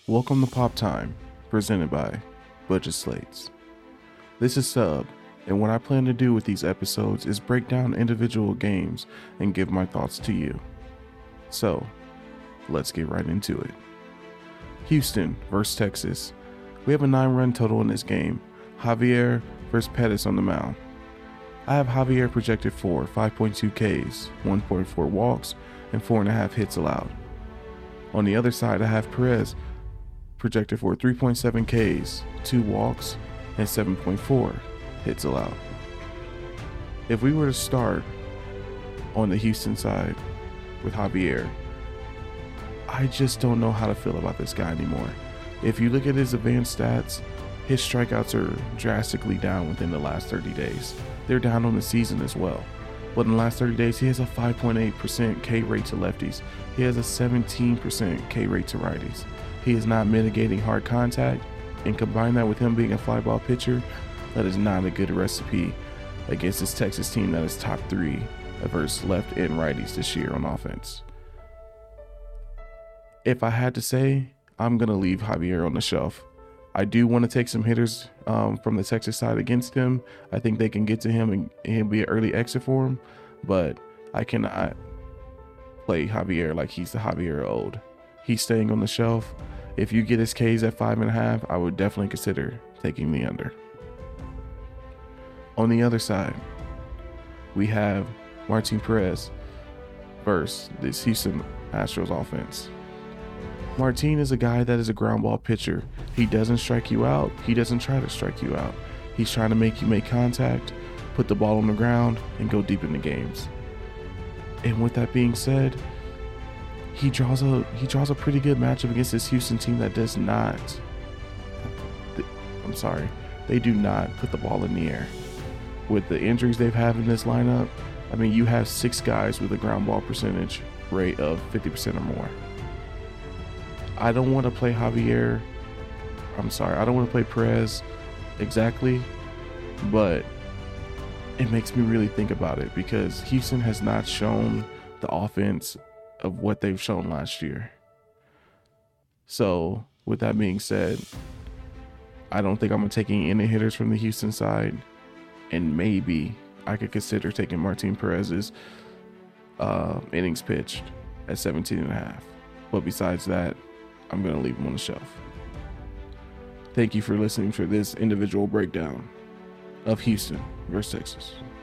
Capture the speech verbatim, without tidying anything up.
Welcome to Pop Time, presented by Budget Slates. This is Sub, and what I plan to do with these episodes is break down individual games and give my thoughts to you. So, let's get right into it. Houston versus Texas. We have a nine run total in this game. Javier versus Pettis on the mound. I have Javier projected for five point two Ks, one point four walks, and four point five hits allowed. On the other side, I have Perez projected for three point seven Ks, two walks, and seven point four hits allowed. If we were to start on the Houston side with Javier, I just don't know how to feel about this guy anymore. If you look at his advanced stats, his strikeouts are drastically down within the last thirty days. They're down on the season as well. But in the last thirty days, he has a five point eight percent K rate to lefties. He has a seventeen percent K rate to righties. He is not mitigating hard contact, and combine that with him being a fly ball pitcher, that is not a good recipe against this Texas team that is top three versus left and righties this year on offense. If I had to say, I'm going to leave Javier on the shelf. I do want to take some hitters um, from the Texas side against him. I think they can get to him and he'll be an early exit for him, but I cannot play Javier like he's the Javier old. He's staying on the shelf. If you get his Ks at five and a half, I would definitely consider taking the under. On the other side, we have Martin Perez versus this Houston Astros offense. Martin is a guy that is a ground ball pitcher. He doesn't strike you out. He doesn't try to strike you out. He's trying to make you make contact, put the ball on the ground, and go deep into games. And with that being said, he draws a he draws a pretty good matchup against this Houston team that does not, I'm sorry, they do not put the ball in the air. With the injuries they've had in this lineup, I mean, you have six guys with a ground ball percentage rate of fifty percent or more. I don't want to play Javier. I'm sorry, I don't want to play Perez exactly, but it makes me really think about it because Houston has not shown the offense of what they've shown last year. So with that being said, I don't think I'm taking any hitters from the Houston side, and maybe I could consider taking Martin Perez's uh, innings pitched at seventeen and a half. But besides that, I'm going to leave him on the shelf. Thank you for listening for this individual breakdown of Houston versus Texas.